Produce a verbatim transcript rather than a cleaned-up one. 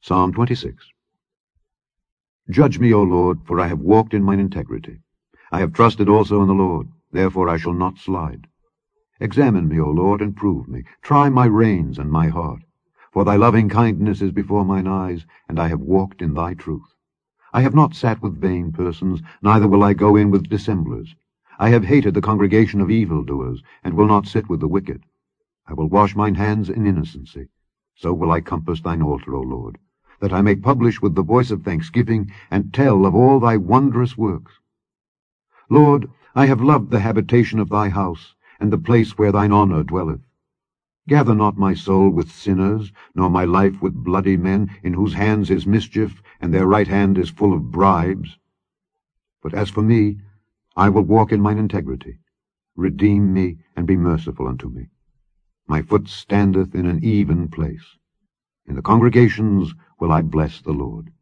Psalm twenty-six. Judge me, O Lord, for I have walked in mine integrity. I have trusted also in the Lord, therefore I shall not slide. Examine me, O Lord, and prove me. Try my reins and my heart. For thy loving kindness is before mine eyes, and I have walked in thy truth. I have not sat with vain persons, neither will I go in with dissemblers. I have hated the congregation of evildoers, and will not sit with the wicked. I will wash mine hands in innocency. So will I compass thine altar, O Lord, that I may publish with the voice of thanksgiving, and tell of all thy wondrous works. Lord, I have loved the habitation of thy house, and the place where thine honour dwelleth. Gather not my soul with sinners, nor my life with bloody men, in whose hands is mischief, and their right hand is full of bribes. But as for me, I will walk in mine integrity. Redeem me, and be merciful unto me. My foot standeth in an even place. In the congregations will I bless the Lord.